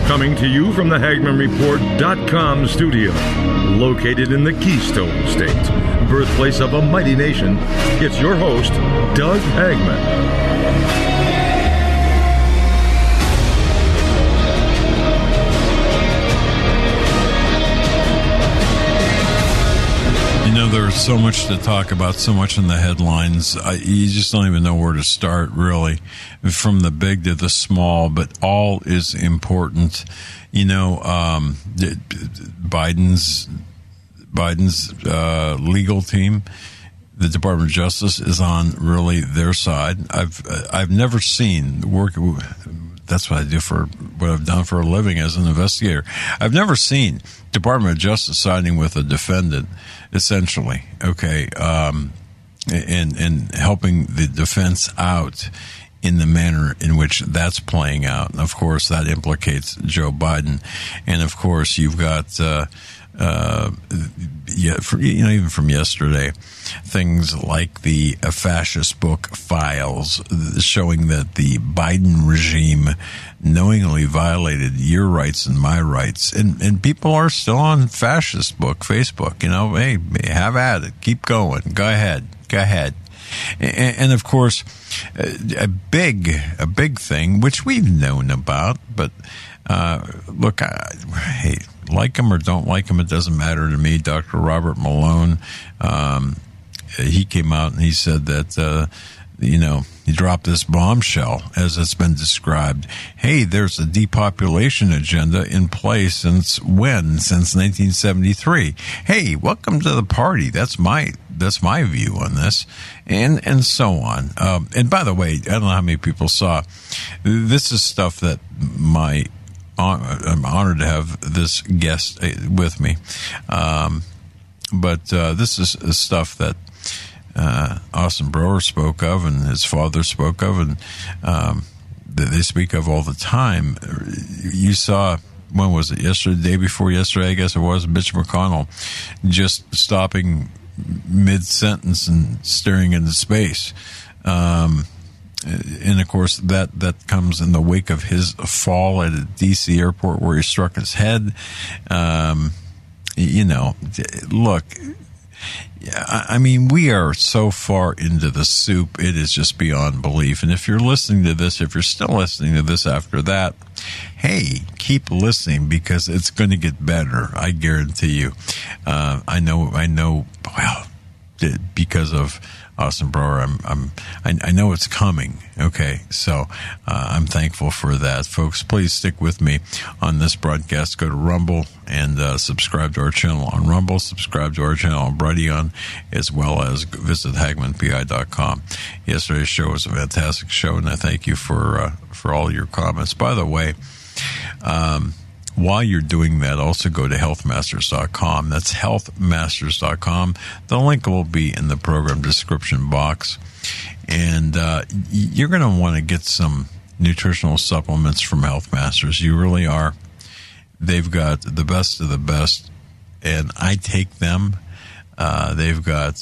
Coming to you from the HagmannReport.com studio, located in the Keystone State, birthplace of a mighty nation, it's your host, Doug Hagmann. There's so much to talk about, so much in the headlines. You just don't even know where to start, really, from the big to the small, but all is important. You know, Biden's legal team, the Department of Justice, is on really their side. I've never seen the work. That's what I do for what I've done for a living as an investigator. I've never seen Department of Justice siding with a defendant, essentially, okay, and helping the defense out in the manner in which that's playing out. And of course, that implicates Joe Biden. And of course, you've got, even from yesterday, things like the fascist book Files, showing that the Biden regime knowingly violated your rights and my rights. And people are still on fascist book Facebook. You know, hey, have at it. Keep going. Go ahead. And of course, a big thing, which we've known about, but look, hey, like him or don't like him, it doesn't matter to me. Dr. Robert Malone, he came out and he said that, he dropped this bombshell, as it's been described. Hey, there's a depopulation agenda in place since when? Since 1973. Hey, welcome to the party. That's my view on this, and so on. And by the way, I don't know how many people saw. This is stuff that I'm honored to have this guest with me. But this is stuff that Austin Brower spoke of and his father spoke of, and that they speak of all the time. You saw, when was it? Yesterday, the day before yesterday, I guess it was, Mitch McConnell just stopping mid-sentence and staring into space. And of course, that comes in the wake of his fall at a D.C. airport where he struck his head. Look, I mean, we are so far into the soup, it is just beyond belief. And if you're listening to this, if you're still listening to this after that, hey, keep listening, because it's going to get better. I guarantee you. I know. Well, because of Austin Brower, I know it's coming. Okay, so I'm thankful for that, folks. Please stick with me on this broadcast. Go to Rumble and subscribe to our channel on Rumble. Subscribe to our channel on Brighteon, as well as visit HagmannPI.com. Yesterday's show was a fantastic show, and I thank you for all your comments. By the way, while you're doing that, also go to healthmasters.com. That's healthmasters.com. The link will be in the program description box. And you're going to want to get some nutritional supplements from Health Masters. You really are. They've got the best of the best, and I take them. They've got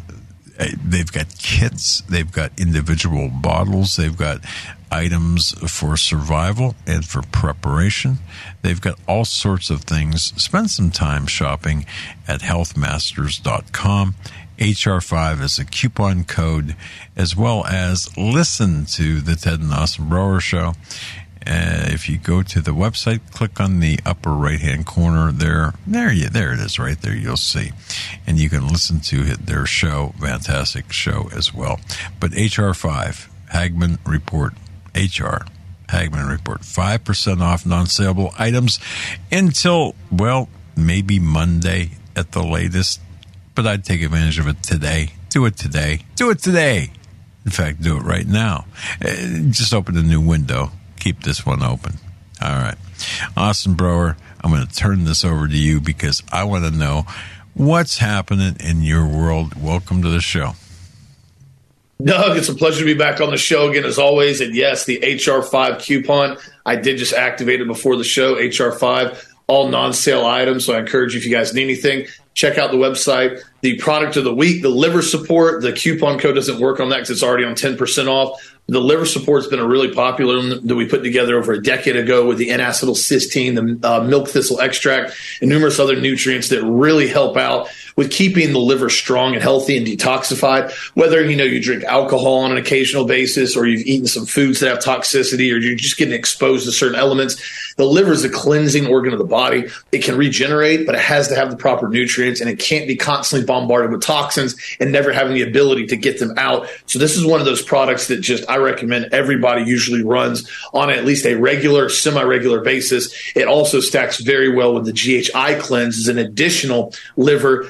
kits. They've got individual bottles. They've got items for survival and for preparation. They've got all sorts of things. Spend some time shopping at healthmasters.com. HR5 is a coupon code, as well as listen to the Ted and Austin Brower Show. If you go to the website, click on the upper right-hand corner there it is right there, you'll see. And you can listen to their show, fantastic show as well. But HR5, Hagmann Report, HR, Hagmann Report, 5% off non-saleable items until, well, maybe Monday at the latest. But I'd take advantage of it today. Do it today. Do it today. In fact, do it right now. Just open a new window. Keep this one open. All right. Austin Brower, I'm going to turn this over to you because I want to know what's happening in your world. Welcome to the show. Doug, it's a pleasure to be back on the show again, as always. And yes, the HR5 coupon, I did just activate it before the show, HR5, all non-sale items. So I encourage you, if you guys need anything, check out the website. The product of the week, the liver support, the coupon code doesn't work on that because it's already on 10% off. The liver support has been a really popular one that we put together over a decade ago with the N-acetylcysteine, the milk thistle extract, and numerous other nutrients that really help out with keeping the liver strong and healthy and detoxified. Whether, you drink alcohol on an occasional basis, or you've eaten some foods that have toxicity, or you're just getting exposed to certain elements, the liver is a cleansing organ of the body. It can regenerate, but it has to have the proper nutrients, and it can't be constantly bombarded with toxins and never having the ability to get them out. So this is one of those products that I recommend everybody usually runs on at least a regular, semi-regular basis. It also stacks very well with the GHI cleanse as an additional liver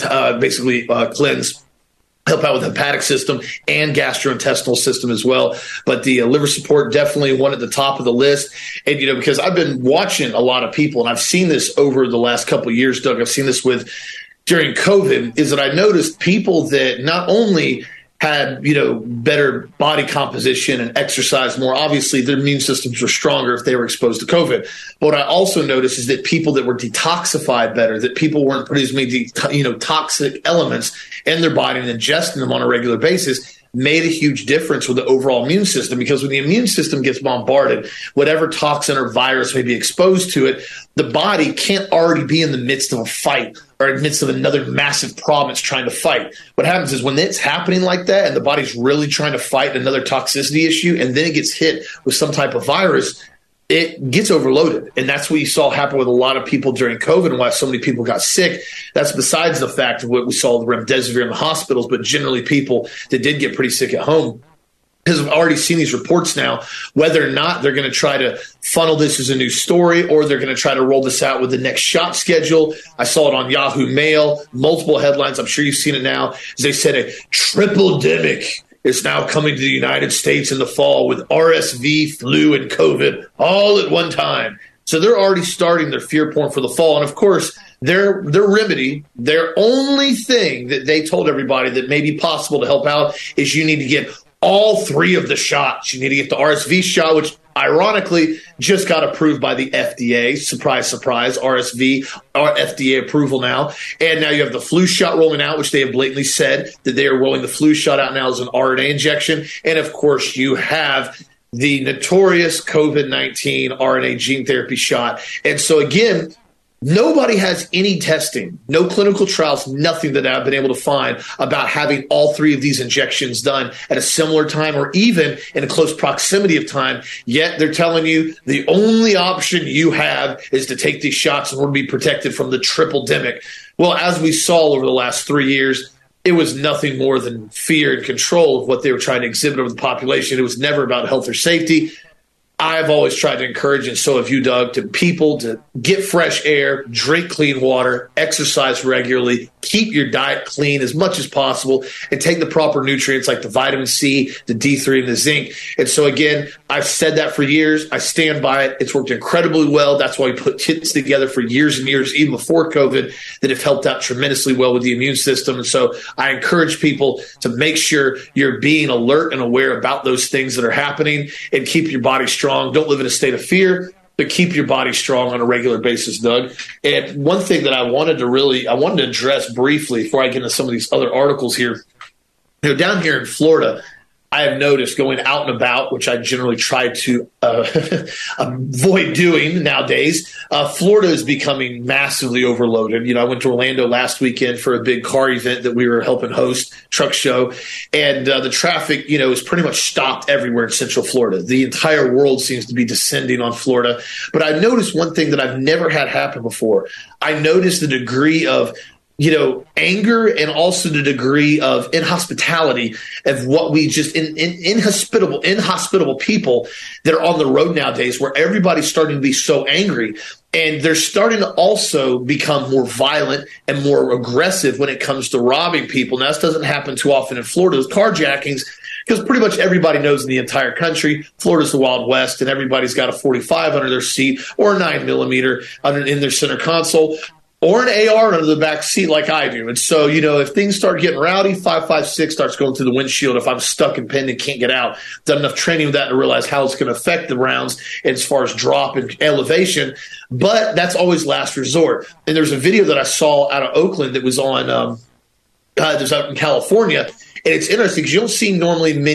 cleanse. Help out with the hepatic system and gastrointestinal system as well. But the liver support, definitely one at the top of the list. And, because I've been watching a lot of people, and I've seen this over the last couple of years, Doug, I've seen this during COVID, is that I noticed people that not only had, better body composition and exercise more, obviously their immune systems were stronger if they were exposed to COVID. But what I also noticed is that people that were detoxified better, that people weren't putting as many, toxic elements in their body and ingesting them on a regular basis, made a huge difference with the overall immune system. Because when the immune system gets bombarded, whatever toxin or virus may be exposed to it, the body can't already be in the midst of a fight or in the midst of another massive problem it's trying to fight. What happens is when it's happening like that and the body's really trying to fight another toxicity issue, and then it gets hit with some type of virus, it gets overloaded. And that's what you saw happen with a lot of people during COVID and why so many people got sick. That's besides the fact of what we saw, the remdesivir in the hospitals, but generally people that did get pretty sick at home. Because I've already seen these reports now, whether or not they're going to try to funnel this as a new story or they're going to try to roll this out with the next shot schedule. I saw it on Yahoo Mail, multiple headlines. I'm sure you've seen it now. As they said, a triple-demic is now coming to the United States in the fall with RSV, flu, and COVID all at one time. So they're already starting their fear porn for the fall. And, of course, their remedy, their only thing that they told everybody that may be possible to help out is you need to get all three of the shots. You need to get the RSV shot, which ironically just got approved by the FDA. Surprise, surprise, RSV, our FDA approval now. And now you have the flu shot rolling out, which they have blatantly said that they are rolling the flu shot out now as an RNA injection. And, of course, you have the notorious COVID-19 RNA gene therapy shot. And so, again, nobody has any testing, no clinical trials, nothing that I've been able to find about having all three of these injections done at a similar time or even in a close proximity of time. Yet they're telling you the only option you have is to take these shots in order to be protected from the triple-demic. Well, as we saw over the last 3 years, it was nothing more than fear and control of what they were trying to exhibit over the population. It was never about health or safety. I've always tried to encourage, and so have you, Doug, to people to get fresh air, drink clean water, exercise regularly, keep your diet clean as much as possible, and take the proper nutrients like the vitamin C, the D3, and the zinc. And so, again, I've said that for years. I stand by it. It's worked incredibly well. That's why we put kits together for years and years, even before COVID, that have helped out tremendously well with the immune system. And so I encourage people to make sure you're being alert and aware about those things that are happening and keep your body strong. Don't live in a state of fear, but keep your body strong on a regular basis, Doug. And one thing that I wanted to address briefly before I get into some of these other articles here. Down here in Florida, I have noticed going out and about, which I generally try to avoid doing nowadays, Florida is becoming massively overloaded. I went to Orlando last weekend for a big car event that we were helping host, truck show, and the traffic, is pretty much stopped everywhere in Central Florida. The entire world seems to be descending on Florida. But I noticed one thing that I've never had happen before. I noticed the degree of anger and also the degree of inhospitality of what we just inhospitable people that are on the road nowadays, where everybody's starting to be so angry. And they're starting to also become more violent and more aggressive when it comes to robbing people. Now, this doesn't happen too often in Florida, those carjackings, because pretty much everybody knows in the entire country, Florida's the Wild West, and everybody's got a .45 under their seat or a 9mm in their center console, or an AR under the back seat like I do. And so, if things start getting rowdy, 5.56 starts going through the windshield. If I'm stuck and pinned and can't get out, done enough training with that to realize how it's going to affect the rounds as far as drop and elevation. But that's always last resort. And there's a video that I saw out of Oakland that was on, that was out in California. And it's interesting because you don't see normally many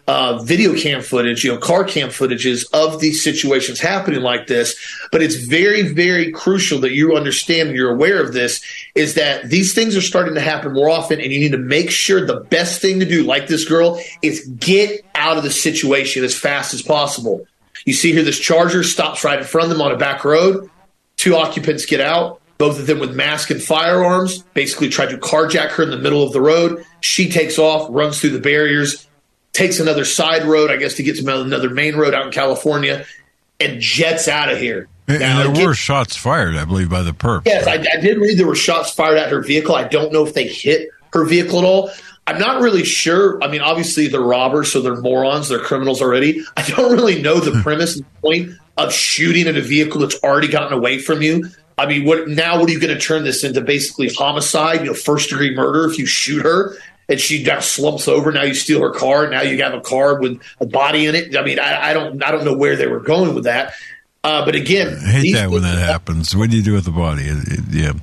video cam footage, car cam footages of these situations happening like this. But it's very, very crucial that you understand and you're aware of this, is that these things are starting to happen more often, and you need to make sure the best thing to do, like this girl, is get out of the situation as fast as possible. You see here, this Charger stops right in front of them on a back road. 2 occupants get out, both of them with masks and firearms, basically tried to carjack her in the middle of the road. She takes off, runs through the barriers, takes another side road, I guess, to get to another main road out in California, and jets out of here. And there were shots fired, I believe, by the perp. Yes, I did read there were shots fired at her vehicle. I don't know if they hit her vehicle at all. I'm not really sure. I mean, obviously they're robbers, so they're morons. They're criminals already. I don't really know the premise and point of shooting at a vehicle that's already gotten away from you. I mean, what are you going to turn this into? Basically homicide, first-degree murder if you shoot her and she now slumps over. Now you steal her car. Now you have a car with a body in it. I mean, I don't know where they were going with that. But again, I hate that when that happens. What do you do with the body? Man,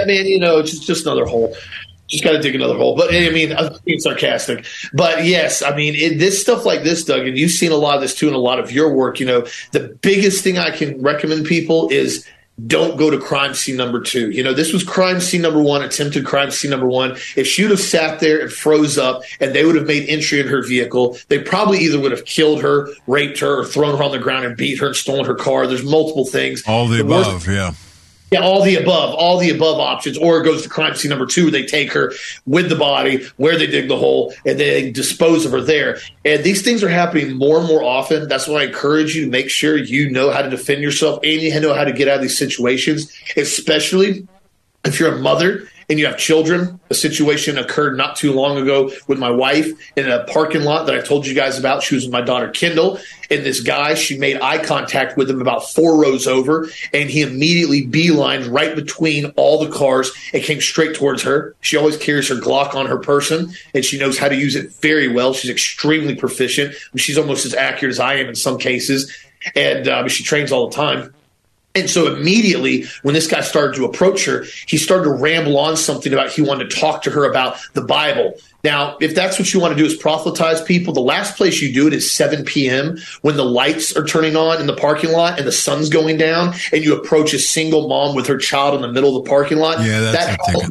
it's just another hole. Just got to dig another hole. But I mean, I'm being sarcastic. But yes, I mean, this stuff like this, Doug, and you've seen a lot of this too in a lot of your work. The biggest thing I can recommend people is don't go to crime scene number 2. This was crime scene number 1, attempted crime scene number 1. If she would have sat there and froze up and they would have made entry in her vehicle, they probably either would have killed her, raped her, or thrown her on the ground and beat her and stolen her car. There's multiple things. All the above, yeah. Yeah, all the above options. Or it goes to crime scene number 2, where they take her with the body, where they dig the hole, and they dispose of her there. And these things are happening more and more often. That's why I encourage you to make sure you know how to defend yourself and you know how to get out of these situations, especially if you're a mother and you have children. A situation occurred not too long ago with my wife in a parking lot that I told you guys about. She was with my daughter, Kendall, and this guy, she made eye contact with him about 4 rows over, and he immediately beelined right between all the cars and came straight towards her. She always carries her Glock on her person, and she knows how to use it very well. She's extremely proficient. She's almost as accurate as I am in some cases, and she trains all the time. And so immediately when this guy started to approach her, he started to ramble on something about he wanted to talk to her about the Bible. Now, if that's what you want to do is proselytize people, the last place you do it is 7 p.m. when the lights are turning on in the parking lot and the sun's going down, and you approach a single mom with her child in the middle of the parking lot. Yeah, that's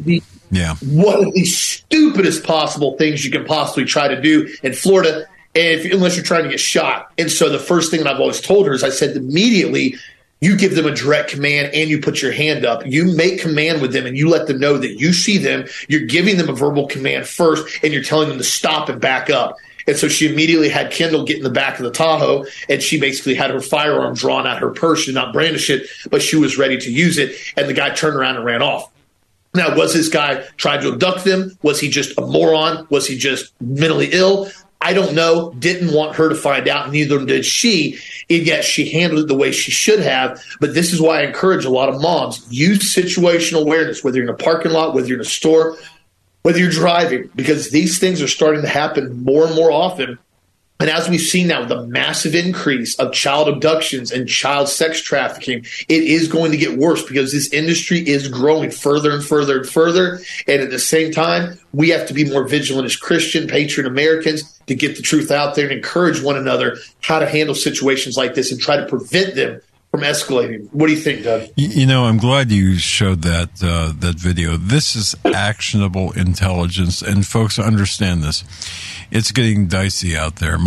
one of the stupidest possible things you can possibly try to do in Florida, unless you're trying to get shot. And so the first thing that I've always told her is I said immediately, you give them a direct command and you put your hand up. You make command with them and you let them know that you see them. You're giving them a verbal command first and you're telling them to stop and back up. And so she immediately had Kendall get in the back of the Tahoe, and she basically had her firearm drawn at her purse. She did not brandish it, but she was ready to use it. And the guy turned around and ran off. Now, was this guy trying to abduct them? Was he just a moron? Was he just mentally ill? I don't know. Didn't want her to find out. Neither did she. And yet she handled it the way she should have. But this is why I encourage a lot of moms. Use situational awareness, whether you're in a parking lot, whether you're in a store, whether you're driving, because these things are starting to happen more and more often. And as we've seen now, the massive increase of child abductions and child sex trafficking, it is going to get worse because this industry is growing further and further and further. And at the same time, we have to be more vigilant as Christian, patriot Americans to get the truth out there and encourage one another how to handle situations like this and try to prevent them from escalating. What do you think, Doug? I'm glad you showed that video. This is actionable intelligence, and folks understand this. It's getting dicey out there.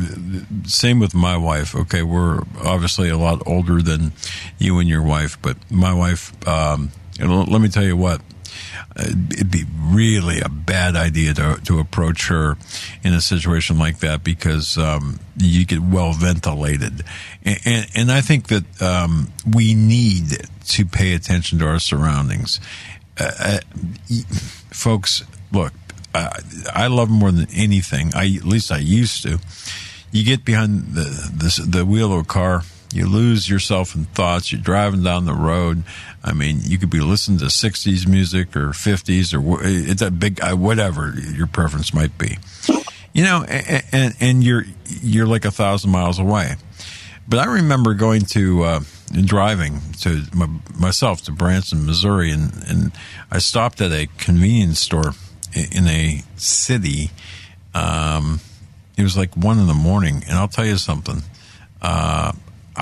Same with my wife. Okay, we're obviously a lot older than you and your wife, but my wife, let me tell you what, it'd be really a bad idea to approach her in a situation like that because you get well ventilated. And I think that we need to pay attention to our surroundings. Folks, look, I love more than anything. At least I used to. You get behind the wheel of a car, you lose yourself in thoughts. You're driving down the road. I mean, you could be listening to 60s music or 50s or it's a big whatever your preference might be. And you're like 1,000 miles away. But I remember going to driving to myself to Branson, Missouri, and I stopped at a convenience store in a city, It was like 1 a.m, and I'll tell you something. I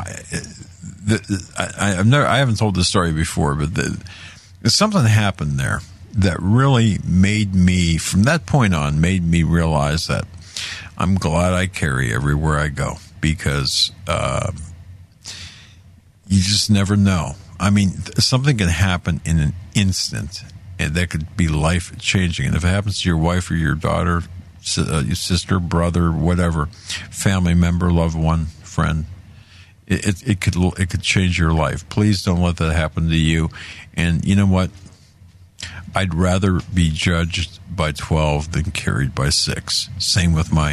haven't told this story before, but something happened there that really made me, from that point on, made me realize that I'm glad I carry everywhere I go, because you just never know. I mean, something can happen in an instant, and that could be life changing. And if it happens to your wife or your daughter, your sister, brother, whatever, family member, loved one, friend, it could change your life. Please don't let that happen to you. And you know what? I'd rather be judged by 12 than carried by 6. Same with my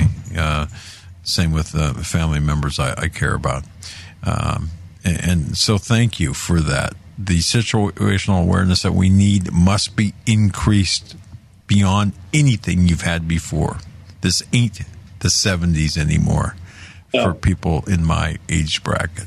family members I care about. And so thank you for that. The situational awareness that we need must be increased beyond anything you've had before. This ain't the 70s anymore for people in my age bracket.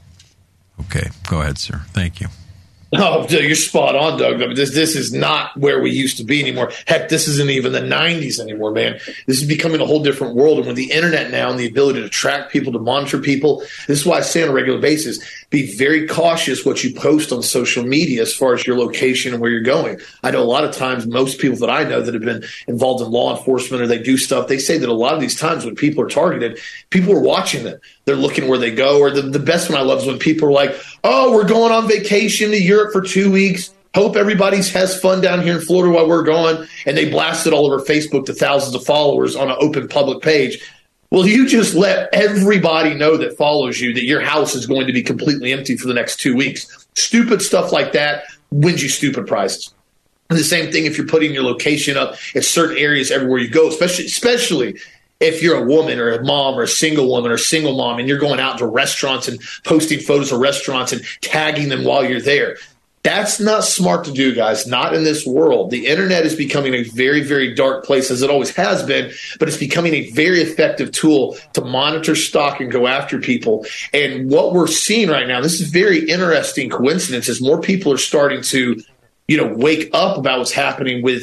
Okay, go ahead, sir. Thank you. Oh, you're spot on, Doug. I mean, this is not where we used to be anymore. Heck, this isn't even the 90s anymore, man. This is becoming a whole different world. And with the internet now and the ability to track people, to monitor people, this is why I say on a regular basis, be very cautious what you post on social media as far as your location and where you're going. I know a lot of times most people that I know that have been involved in law enforcement or they do stuff, they say that a lot of these times when people are targeted, people are watching them. They're looking where they go. Or the best one I love is when people are like, oh, we're going on vacation to Europe for 2 weeks. Hope everybody has fun down here in Florida while we're gone. And they blast it all over Facebook to thousands of followers on an open public page. Well, you just let everybody know that follows you that your house is going to be completely empty for the next 2 weeks. Stupid stuff like that wins you stupid prizes. And the same thing if you're putting your location up in certain areas everywhere you go, especially if you're a woman or a mom or a single woman or a single mom and you're going out to restaurants and posting photos of restaurants and tagging them while you're there. That's not smart to do, guys. Not in this world. The internet is becoming a very, very dark place, as it always has been, but it's becoming a very effective tool to monitor, stalk, and go after people. And what we're seeing right now, this is very interesting coincidence, as more people are starting to, wake up about what's happening with,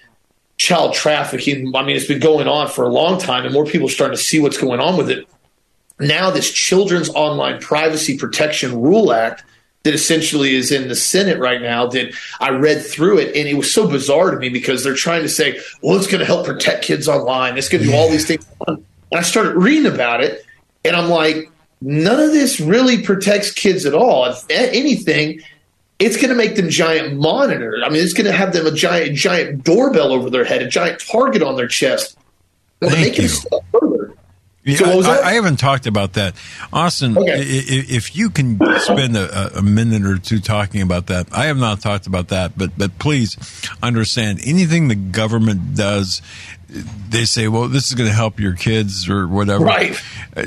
child trafficking. I mean, it's been going on for a long time, and more people are starting to see what's going on with it. Now, this Children's Online Privacy Protection Rule Act that essentially is in the Senate right now, that I read through it, and it was so bizarre to me because they're trying to say, well, it's going to help protect kids online. It's going to do all these things. And I started reading about it, and I'm like, none of this really protects kids at all. If anything, it's going to make them giant monitors. I mean, it's going to have them a giant doorbell over their head, a giant target on their chest. Well, they can step further. Yeah, so I haven't talked about that. Austin, okay. If you can spend a minute or two talking about that. I have not talked about that, but please understand, anything the government does, they say, well, this is going to help your kids or whatever. Right.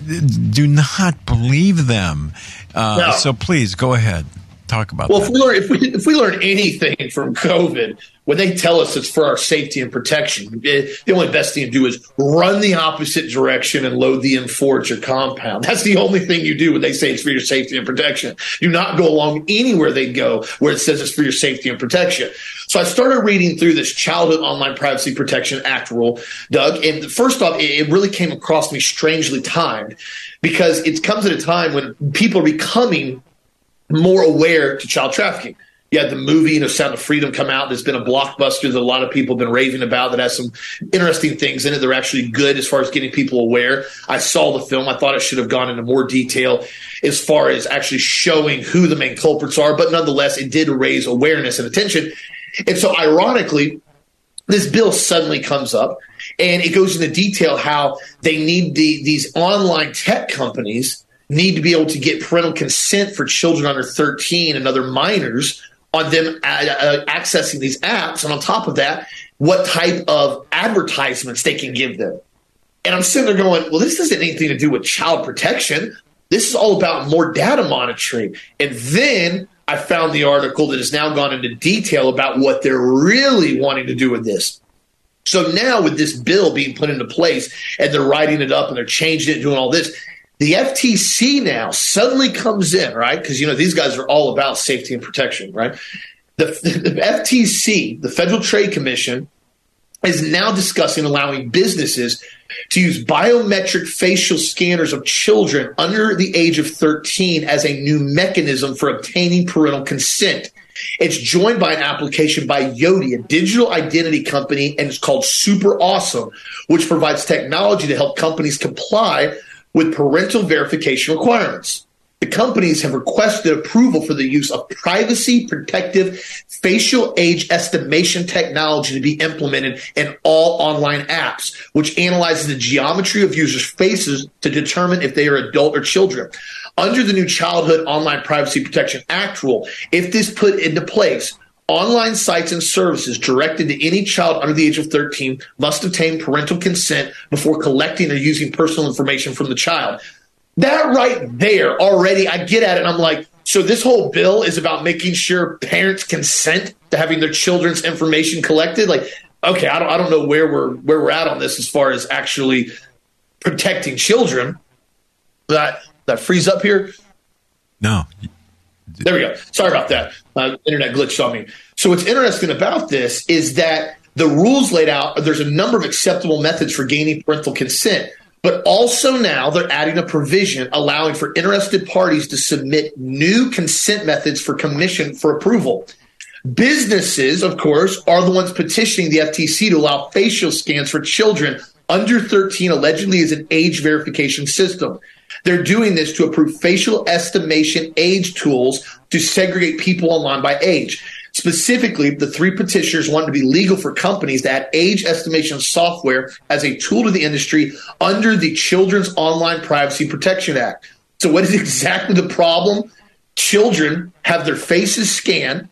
Do not believe them. No. So please, go ahead. Talk about that. Well, if we learn anything from COVID, when they tell us it's for our safety and protection, the only best thing to do is run the opposite direction and load the M4 at your compound. That's the only thing you do when they say it's for your safety and protection. Do not go along anywhere they go where it says it's for your safety and protection. So I started reading through this Childhood Online Privacy Protection Act rule, Doug, and first off, it really came across me strangely timed, because it comes at a time when people are becoming more aware to child trafficking. You had the movie, Sound of Freedom come out. There's been a blockbuster that a lot of people have been raving about that has some interesting things in it. They're actually good as far as getting people aware. I saw the film. I thought it should have gone into more detail as far as actually showing who the main culprits are. But nonetheless, it did raise awareness and attention. And so ironically, this bill suddenly comes up and it goes into detail how they need these online tech companies need to be able to get parental consent for children under 13 and other minors on them accessing these apps. And on top of that, what type of advertisements they can give them. And I'm sitting there going, well, this doesn't have anything to do with child protection. This is all about more data monitoring. And then I found the article that has now gone into detail about what they're really wanting to do with this. So now with this bill being put into place and they're writing it up and they're changing it, doing all this, the FTC now suddenly comes in, right? Because, these guys are all about safety and protection, right? The FTC, the Federal Trade Commission, is now discussing allowing businesses to use biometric facial scanners of children under the age of 13 as a new mechanism for obtaining parental consent. It's joined by an application by Yoti, a digital identity company, and it's called Super Awesome, which provides technology to help companies comply with parental verification requirements. The companies have requested approval for the use of privacy-protective facial age estimation technology to be implemented in all online apps, which analyzes the geometry of users' faces to determine if they are adult or children. Under the new Childhood Online Privacy Protection Act rule, if this put into place, online sites and services directed to any child under the age of 13 must obtain parental consent before collecting or using personal information from the child. That right there already, I get at it and I'm like, so this whole bill is about making sure parents consent to having their children's information collected? Like, okay, I don't know where we're at on this as far as actually protecting children. That freeze up here? No. There we go. Sorry about that. Internet glitched on me. So what's interesting about this is that the rules laid out, there's a number of acceptable methods for gaining parental consent. But also now they're adding a provision allowing for interested parties to submit new consent methods for commission for approval. Businesses, of course, are the ones petitioning the FTC to allow facial scans for children under 13 allegedly as an age verification system. They're doing this to approve facial estimation age tools to segregate people online by age. Specifically, the three petitioners wanted to be legal for companies to add age estimation software as a tool to the industry under the Children's Online Privacy Protection Act. So what is exactly the problem? Children have their faces scanned,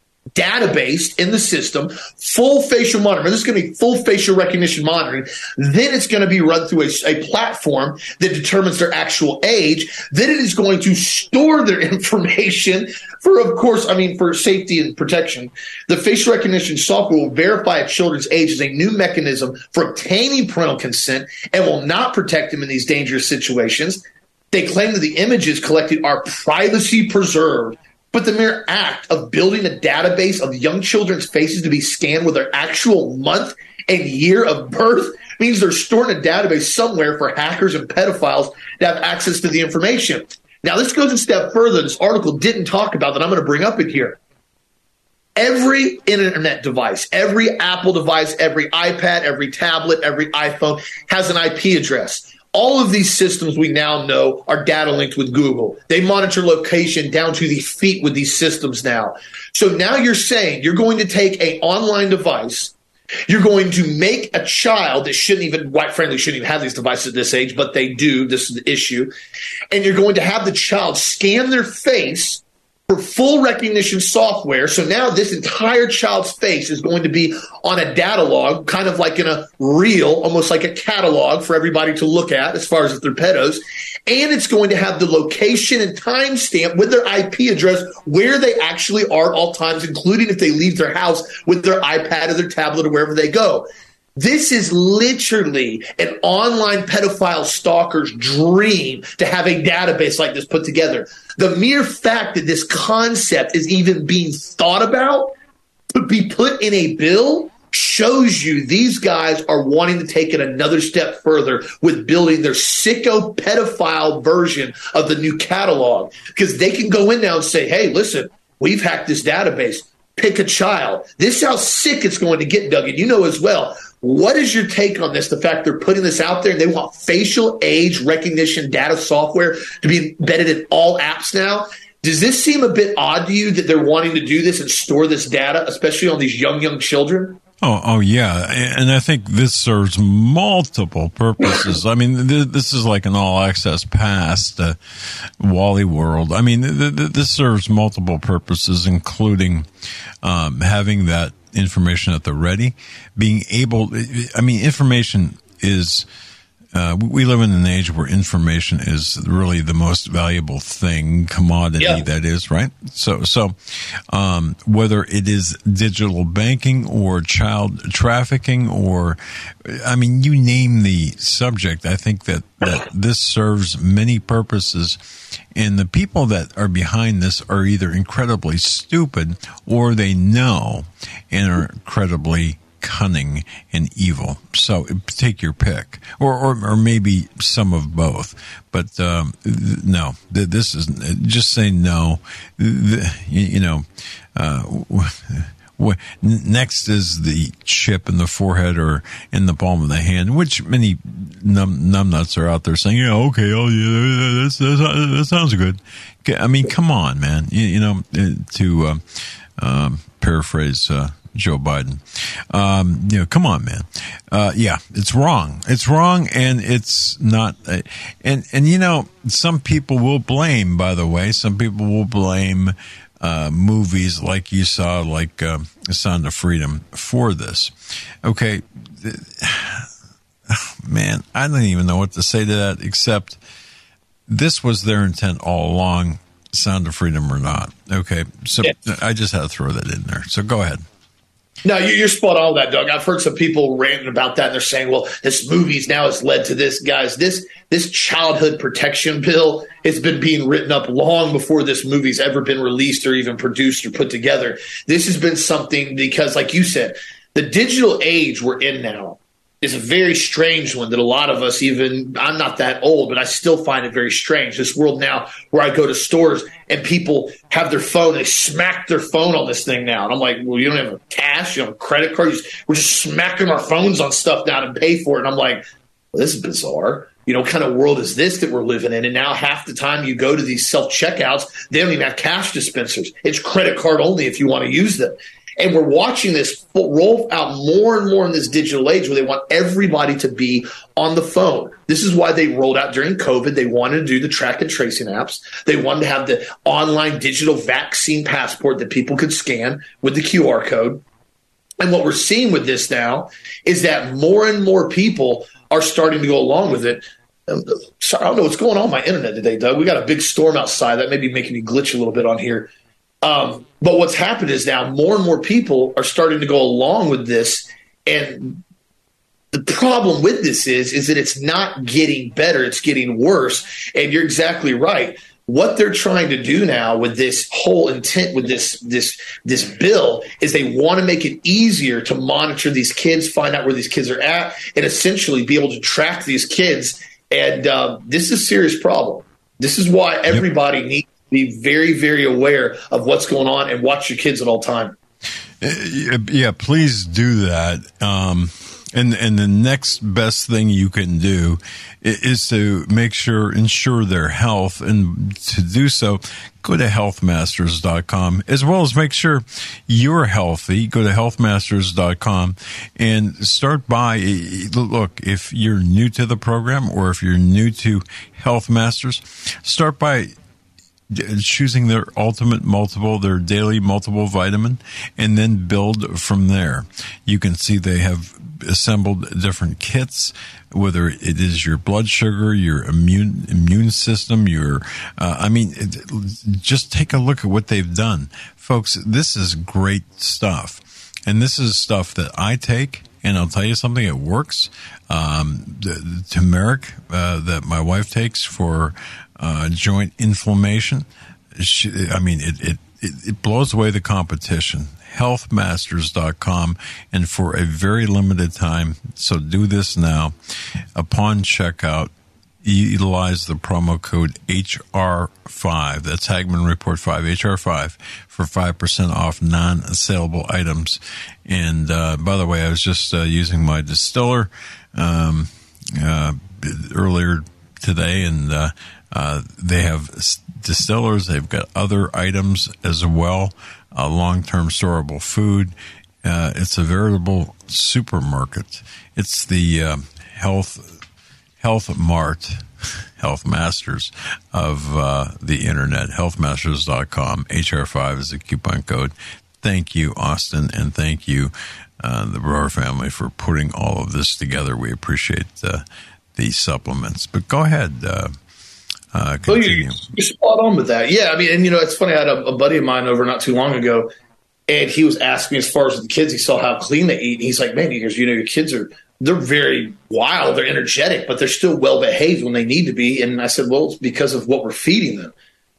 database in the system, full facial monitoring. This is going to be full facial recognition monitoring. Then it's going to be run through a platform that determines their actual age. Then it is going to store their information for, of course, for safety and protection. The facial recognition software will verify a children's age as a new mechanism for obtaining parental consent and will not protect them in these dangerous situations. They claim that the images collected are privacy preserved. But the mere act of building a database of young children's faces to be scanned with their actual month and year of birth means they're storing a database somewhere for hackers and pedophiles to have access to the information. Now, this goes a step further. This article didn't talk about that I'm going to bring up in here. Every internet device, every Apple device, every iPad, every tablet, every iPhone has an IP address. All of these systems we now know are data linked with Google. They monitor location down to the feet with these systems now. So now you're saying you're going to take an online device, you're going to make a child that quite frankly, shouldn't even have these devices at this age, but they do. This is the issue. And you're going to have the child scan their face for full recognition software. So now this entire child's face is going to be on a data log, kind of like in a reel, almost like a catalog for everybody to look at as far as if they're pedos. And it's going to have the location and timestamp with their IP address where they actually are at all times, including if they leave their house with their iPad or their tablet or wherever they go. This is literally an online pedophile stalker's dream to have a database like this put together. The mere fact that this concept is even being thought about to be put in a bill shows you these guys are wanting to take it another step further with building their sicko pedophile version of the new catalog, because they can go in now and say, hey, listen, we've hacked this database. Pick a child. This is how sick it's going to get, Doug, and you know as well. What is your take on this? The fact they're putting this out there and they want facial age recognition data software to be embedded in all apps now. Does this seem a bit odd to you that they're wanting to do this and store this data, especially on these young children? Oh, yeah. And I think this serves multiple purposes. This is like an all-access pass to Wally World. This serves multiple purposes, including having that information at the ready, being able, information is, we live in an age where information is really the most valuable commodity that is, right? So, whether it is digital banking or child trafficking or, you name the subject, I think that this serves many purposes. And the people that are behind this are either incredibly stupid or they know and are incredibly cunning and evil. So take your pick, or maybe some of both. But no, this is just say no. Next is the chip in the forehead or in the palm of the hand, which many numbnuts are out there saying, yeah, okay, oh yeah, that sounds good. I mean, come on, man. To paraphrase Joe Biden, come on, man. Yeah, it's wrong. It's wrong, and it's not. And some people will blame. By the way, some people will blame movies like you saw, like Sound of Freedom, for this. Okay, man, I don't even know what to say to that, except this was their intent all along, Sound of Freedom or not. Okay, so yeah. I just had to throw that in there. So go ahead. No, you're spot on with that, Doug. I've heard some people ranting about that, and they're saying, well, this movies now has led to this. Guys, this childhood protection bill has been being written up long before this movie's ever been released or even produced or put together. This has been something because, like you said, the digital age we're in now is a very strange one that a lot of us, even I'm not that old, but I still find it very strange. This world now where I go to stores and people have their phone, they smack their phone on this thing now. And I'm like, well, you don't have cash, you don't have a credit card. We're just smacking our phones on stuff now to pay for it. And I'm like, well, this is bizarre. What kind of world is this that we're living in? And now half the time you go to these self-checkouts, they don't even have cash dispensers. It's credit card only if you want to use them. And we're watching this roll out more and more in this digital age where they want everybody to be on the phone. This is why they rolled out during COVID. They wanted to do the track and tracing apps. They wanted to have the online digital vaccine passport that people could scan with the QR code. And what we're seeing with this now is that more and more people are starting to go along with it. Sorry, I don't know what's going on with my internet today, Doug. We got a big storm outside. That may be making me glitch a little bit on here. But what's happened is now more and more people are starting to go along with this. And the problem with this is that it's not getting better. It's getting worse. And you're exactly right. What they're trying to do now with this whole intent with this bill is they want to make it easier to monitor these kids, find out where these kids are at, and essentially be able to track these kids. And this is a serious problem. This is why everybody needs be very, very aware of what's going on and watch your kids at all time. Yeah, please do that. And the next best thing you can do is to ensure their health. And to do so, go to healthmasters.com, as well as make sure you're healthy. Go to healthmasters.com and start by, look, if you're new to the program or if you're new to Health Masters, start by choosing their ultimate multiple, their daily multiple vitamin, and then build from there. You can see they have assembled different kits, whether it is your blood sugar, your immune system, just take a look at what they've done. Folks, this is great stuff. And this is stuff that I take, and I'll tell you something, it works. The turmeric that my wife takes for joint inflammation, it blows away the competition. Healthmasters.com, and for a very limited time, so do this now, upon checkout, utilize the promo code HR5, that's Hagmann Report 5, HR5, for 5% off non-saleable items. And by the way, I was just using my distiller earlier today, and they have distillers, they've got other items as well, long-term storable food. It's a veritable supermarket. It's the Health Mart, Health Masters of the internet. Healthmasters.com. HR5 is the coupon code. Thank you, Austin, and thank you, the Brewer family, for putting all of this together. We appreciate these supplements. But go ahead. Continue. You're spot on with that. Yeah, and it's funny. I had a buddy of mine over not too long ago, and he was asking me as far as the kids. He saw how clean they eat, and he's like, "Man, your kids they're very wild. They're energetic, but they're still well behaved when they need to be." And I said, "Well, it's because of what we're feeding them."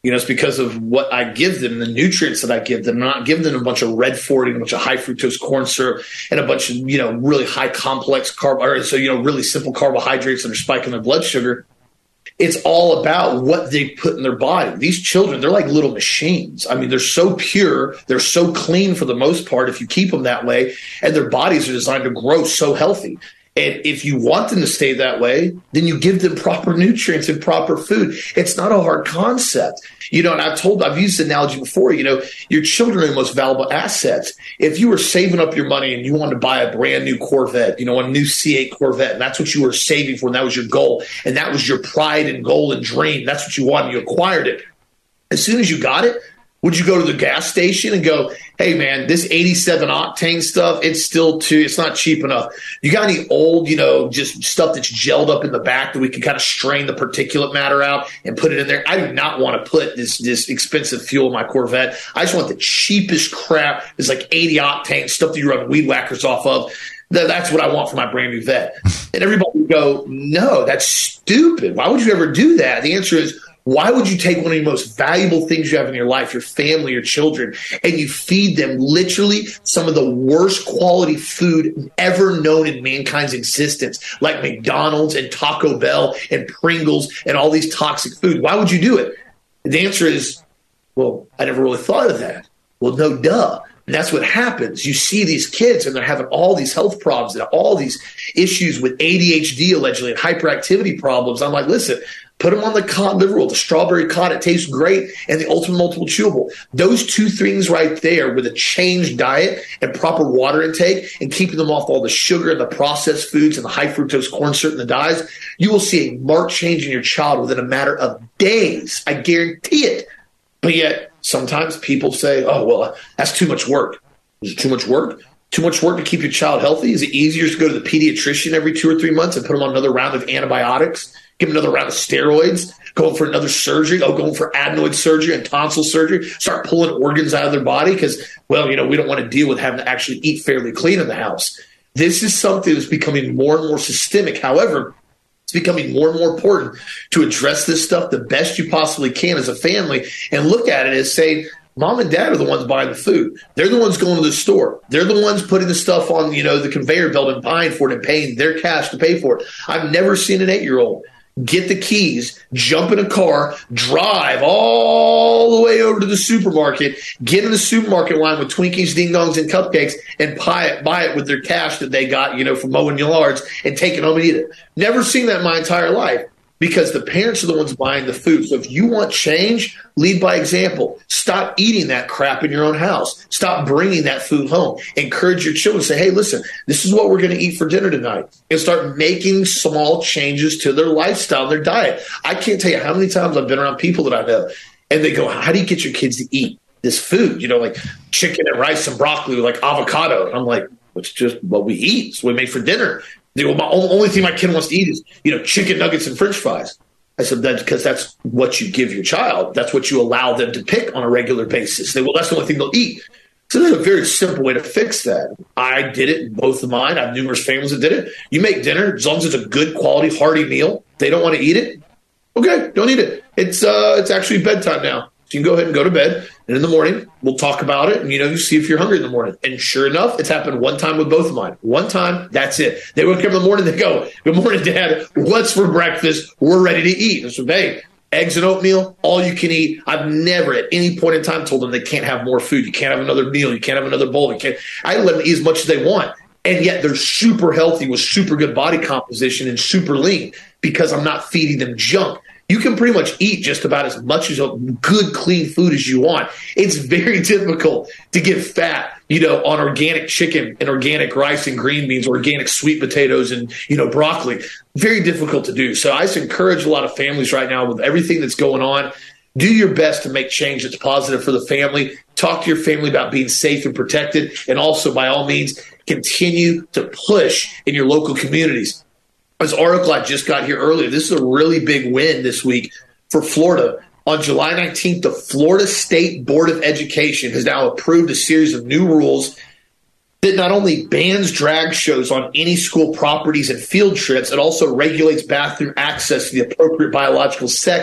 It's because of what I give them, the nutrients that I give them. I'm not giving them a bunch of red 40 and a bunch of high fructose corn syrup and a bunch of, really high complex really simple carbohydrates that are spiking their blood sugar. It's all about what they put in their body. These children, they're like little machines. I mean, they're so pure. They're so clean for the most part if you keep them that way. And their bodies are designed to grow so healthy. And if you want them to stay that way, then you give them proper nutrients and proper food. It's not a hard concept. And I've used the analogy before, your children are the most valuable assets. If you were saving up your money and you wanted to buy a brand new Corvette, a new C8 Corvette, and that's what you were saving for, and that was your goal, and that was your pride and goal and dream, that's what you wanted, you acquired it. As soon as you got it, would you go to the gas station and go, hey, man, this 87 octane stuff, it's not cheap enough. You got any old, just stuff that's gelled up in the back that we can kind of strain the particulate matter out and put it in there? I do not want to put this expensive fuel in my Corvette. I just want the cheapest crap. It's like 80 octane stuff that you run weed whackers off of. That's what I want for my brand new vet. And everybody would go, no, that's stupid. Why would you ever do that? The answer is, why would you take one of the most valuable things you have in your life, your family, your children, and you feed them literally some of the worst quality food ever known in mankind's existence, like McDonald's and Taco Bell and Pringles and all these toxic food? Why would you do it? And the answer is, well, I never really thought of that. Well, no, duh. And that's what happens. You see these kids and they're having all these health problems and all these issues with ADHD, allegedly, and hyperactivity problems. I'm like, listen, put them on the cod liver oil, the strawberry cod. It tastes great. And the Ultimate Multiple Chewable. Those two things right there with a changed diet and proper water intake and keeping them off all the sugar and the processed foods and the high fructose corn syrup and the dyes, you will see a marked change in your child within a matter of days. I guarantee it. But yet sometimes people say, oh, well, that's too much work. Is it too much work? Too much work to keep your child healthy? Is it easier to go to the pediatrician every 2 or 3 months and put them on another round of antibiotics, give them another round of steroids, going for another surgery, going for adenoid surgery and tonsil surgery, start pulling organs out of their body because, well, we don't want to deal with having to actually eat fairly clean in the house. This is something that's becoming more and more systemic. However, it's becoming more and more important to address this stuff the best you possibly can as a family and look at it as saying, mom and dad are the ones buying the food. They're the ones going to the store. They're the ones putting the stuff on, the conveyor belt and buying for it and paying their cash to pay for it. I've never seen an 8-year-old get the keys, jump in a car, drive all the way over to the supermarket, get in the supermarket line with Twinkies, Ding Dongs, and cupcakes, and buy it with their cash that they got, from mowing yards and take it home and eat it. Never seen that in my entire life because the parents are the ones buying the food. So if you want change, lead by example. Stop eating that crap in your own house. Stop bringing that food home. Encourage your children. Say, hey, listen, this is what we're going to eat for dinner tonight. And start making small changes to their lifestyle, their diet. I can't tell you how many times I've been around people that I know, and they go, how do you get your kids to eat this food? Like chicken and rice and broccoli with like avocado. And I'm like, it's just what we eat. It's what we make for dinner. They go, the only thing my kid wants to eat is, chicken nuggets and French fries. I said, that's because that's what you give your child. That's what you allow them to pick on a regular basis. They, well, that's the only thing they'll eat. So there's a very simple way to fix that. I did it, both of mine. I have numerous families that did it. You make dinner, as long as it's a good quality, hearty meal. They don't want to eat it. Okay, don't eat it. It's actually bedtime now. So you can go ahead and go to bed. And in the morning, we'll talk about it. And, you see if you're hungry in the morning. And sure enough, it's happened one time with both of mine. One time, that's it. They wake up in the morning, they go, good morning, Dad. What's for breakfast? We're ready to eat. I said, hey, eggs and oatmeal, all you can eat. I've never at any point in time told them they can't have more food. You can't have another meal. You can't have another bowl. I let them eat as much as they want. And yet they're super healthy with super good body composition and super lean because I'm not feeding them junk. You can pretty much eat just about as much as a good, clean food as you want. It's very difficult to get fat, on organic chicken and organic rice and green beans, organic sweet potatoes and, broccoli. Very difficult to do. So I just encourage a lot of families right now with everything that's going on. Do your best to make change that's positive for the family. Talk to your family about being safe and protected. And also, by all means, continue to push in your local communities. This article I just got here earlier, this is a really big win this week for Florida. On July 19th, the Florida State Board of Education has now approved a series of new rules that not only bans drag shows on any school properties and field trips, it also regulates bathroom access to the appropriate biological sex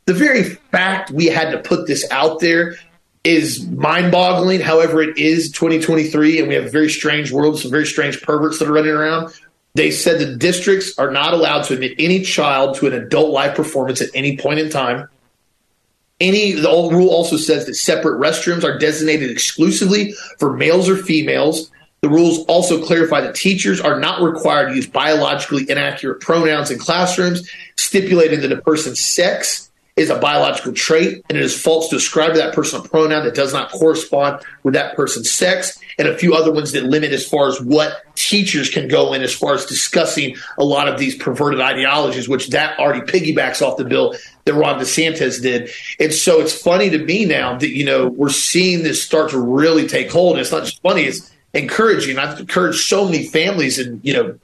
the very fact we had to put this out there is mind-boggling. However, it is 2023, and we have a very strange world, some very strange perverts that are running around. They said the districts are not allowed to admit any child to an adult live performance at any point in time. The old rule also says that separate restrooms are designated exclusively for males or females. The rules also clarify that teachers are not required to use biologically inaccurate pronouns in classrooms, stipulating that a person's sex is a biological trait, and it is false to ascribe to that person a pronoun that does not correspond with that person's sex, and a few other ones that limit as far as what teachers can go in as far as discussing a lot of these perverted ideologies, which that already piggybacks off the bill that Ron DeSantis did. And so it's funny to me now that, we're seeing this start to really take hold. And it's not just funny, it's encouraging. I've encouraged so many families and,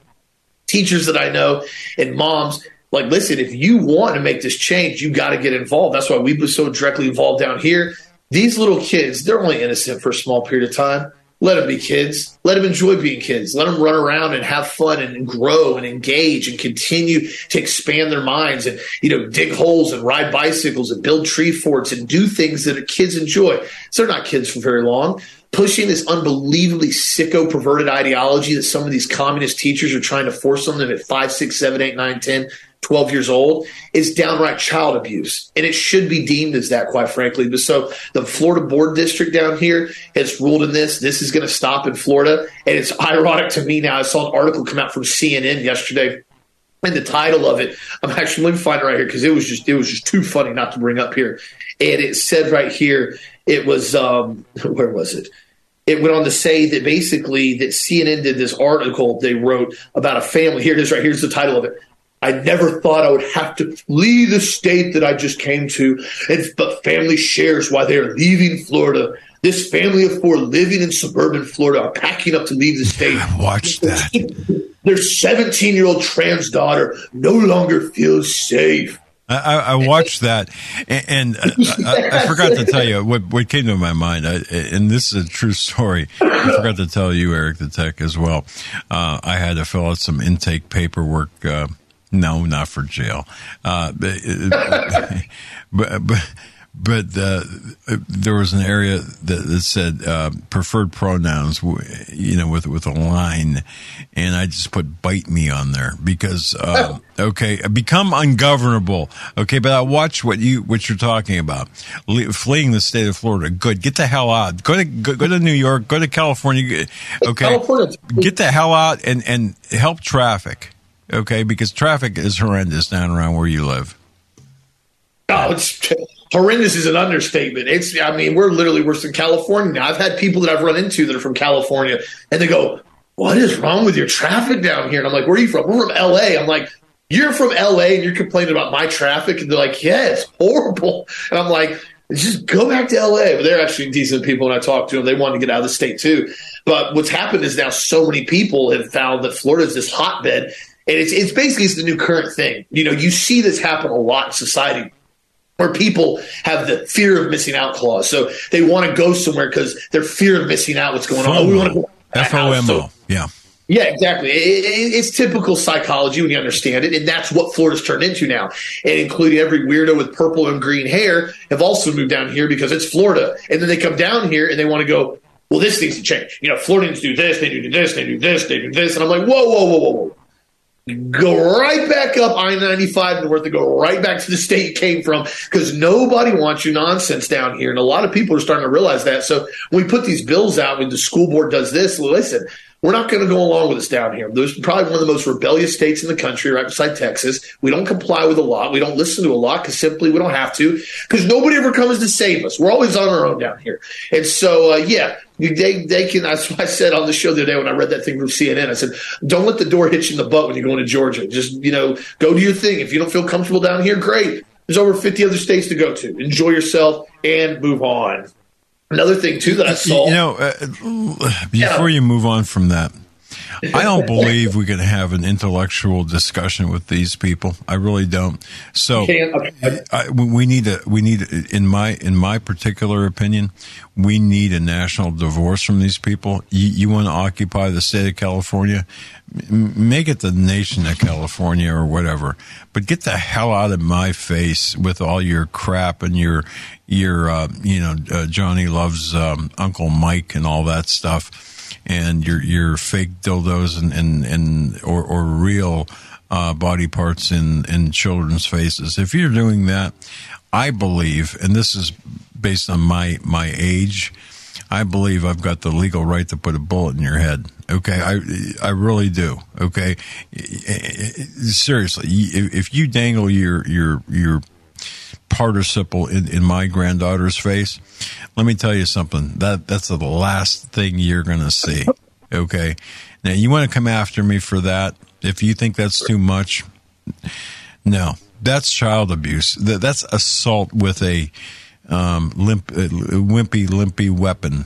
teachers that I know and moms, like, listen, if you want to make this change, you got to get involved. That's why we've been so directly involved down here. These little kids, they're only innocent for a small period of time. Let them be kids. Let them enjoy being kids. Let them run around and have fun and grow and engage and continue to expand their minds and, dig holes and ride bicycles and build tree forts and do things that kids enjoy. So they're not kids for very long. Pushing this unbelievably sicko perverted ideology that some of these communist teachers are trying to force on them at 5, 6, 7, 8, 9, 10, 12 years old is downright child abuse. And it should be deemed as that, quite frankly. But so the Florida board district down here has ruled in this. This is going to stop in Florida. And it's ironic to me now. I saw an article come out from CNN yesterday. And the title of it, let me find it right here because it was just too funny not to bring up here. And it said right here, it was, where was it? It went on to say that basically that CNN did this article they wrote about a family. Here it is right here's the title of it. I never thought I would have to flee the state that I just came to, but family shares why they are leaving Florida. This family of 4 living in suburban Florida are packing up to leave the state. I watched that. Their 17-year-old trans daughter no longer feels safe. I watched that, and I forgot to tell you what came to my mind, and this is a true story. I forgot to tell you, Eric the Tech, as well. I had to fill out some intake paperwork. No, not for jail. But there was an area that said preferred pronouns, with a line, and I just put "bite me" on there because become ungovernable. Okay, but I watch what you're talking about, fleeing the state of Florida. Good, get the hell out. Go to New York. Go to California. Okay, California. Get the hell out and help traffic. Okay, because traffic is horrendous down around where you live. Oh, it's horrendous is an understatement. We're literally worse than California now. I've had people that I've run into that are from California, and they go, "What is wrong with your traffic down here?" And I'm like, "Where are you from?" "We're from LA." I'm like, "You're from LA and you're complaining about my traffic?" And they're like, "Yeah, it's horrible." And I'm like, "Just go back to LA." But they're actually decent people when I talk to them. They want to get out of the state too. But what's happened is now so many people have found that Florida is this hotbed. And it's basically the new current thing. You see this happen a lot in society where people have the fear of missing out clause. So they want to go somewhere because their fear of missing out what's going on. Oh, we want to go FOMO. So, yeah. Yeah, exactly. It's typical psychology when you understand it. And that's what Florida's turned into now. And including every weirdo with purple and green hair have also moved down here because it's Florida. And then they come down here and they want to go, well, this needs to change. Floridians do this, they do this, they do this, they do this. And I'm like, whoa. Go right back up I-95 north and go right back to the state you came from because nobody wants your nonsense down here. And a lot of people are starting to realize that. So when we put these bills out, when the school board does this, listen, we're not going to go along with this down here. There's probably one of the most rebellious states in the country right beside Texas. We don't comply with a lot. We don't listen to a lot because simply we don't have to because nobody ever comes to save us. We're always on our own down here. And so, they can. That's what I said on the show the other day when I read that thing from CNN. I said, don't let the door hit you in the butt when you're going to Georgia. Just, go do your thing. If you don't feel comfortable down here, great. There's over 50 other states to go to. Enjoy yourself and move on. Another thing, too, that I saw. Before you move on from that, I don't believe we can have an intellectual discussion with these people. I really don't. So we need in my particular opinion, we need a national divorce from these people. You want to occupy the state of California, make it the nation of California or whatever, but get the hell out of my face with all your crap and your Johnny Loves Uncle Mike and all that stuff. And your fake dildos or real body parts in children's faces. If you're doing that, I believe, and this is based on my age, I believe I've got the legal right to put a bullet in your head. Okay, I really do. Okay, seriously, if you dangle your participle in my granddaughter's face, let me tell you something. That's the last thing you're going to see. Okay? Now, you want to come after me for that? If you think that's too much, no. That's child abuse. That's assault with a wimpy weapon.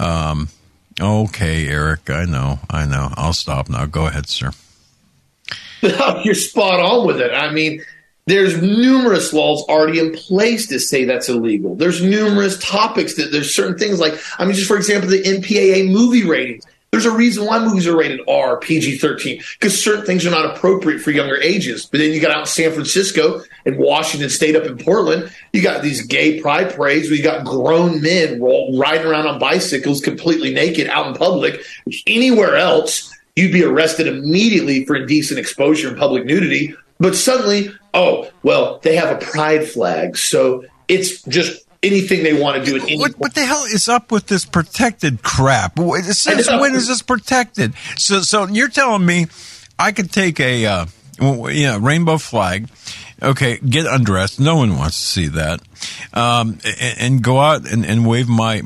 Okay, Eric, I know. I'll stop now. Go ahead, sir. You're spot on with it. I mean, there's numerous laws already in place to say that's illegal. There's numerous topics that there's certain things like, I mean, just for example, the MPAA movie ratings. There's a reason why movies are rated R, PG-13, because certain things are not appropriate for younger ages. But then you got out in San Francisco and Washington State up in Portland, you got these gay pride parades where you got grown men riding around on bicycles completely naked out in public. Anywhere else, you'd be arrested immediately for indecent exposure and public nudity. But suddenly, oh, well, they have a pride flag, so it's just anything they want to do. What the hell is up with this protected crap? Since when is this protected? So you're telling me I could take a rainbow flag, okay, get undressed. No one wants to see that, and go out and wave my